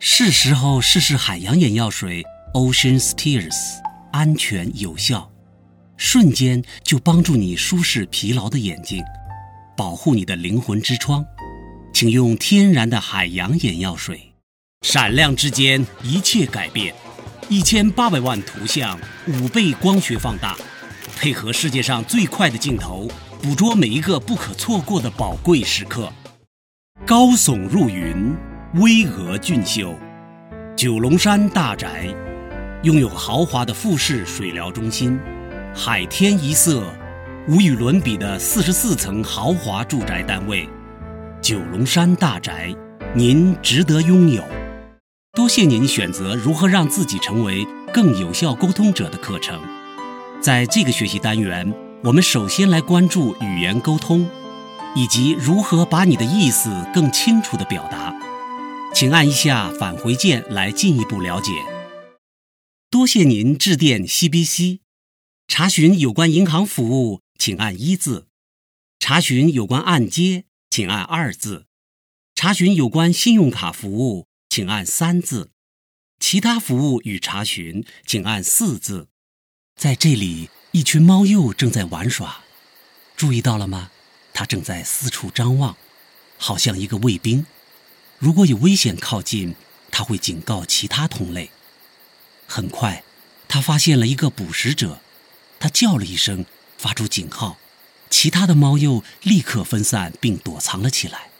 是时候试试海洋眼药水 Ocean's Tears， 安全有效，瞬间就帮助你舒适疲劳的眼睛，保护你的灵魂之窗。请用天然的海洋眼药水，闪亮之间一切改变，1800万图像，5倍光学放大，配合世界上最快的镜头，捕捉每一个不可错过的宝贵时刻。高耸入云，巍峨俊秀，九龙山大宅拥有豪华的复式水疗中心，海天一色，无与伦比的44层豪华住宅单位。九龙山大宅，您值得拥有。多谢您选择如何让自己成为更有效沟通者的课程。在这个学习单元，我们首先来关注语言沟通，以及如何把你的意思更清楚地表达。请按一下返回键来进一步了解。多谢您致电 CBC， 查询有关银行服务请按1字，查询有关按揭请按2字，查询有关信用卡服务请按3字，其他服务与查询请按4字。在这里，一群猫鼬正在玩耍，注意到了吗？它正在四处张望，好像一个卫兵。如果有危险靠近，它会警告其他同类。很快，它发现了一个捕食者，它叫了一声，发出警号，其他的猫鼬立刻分散并躲藏了起来。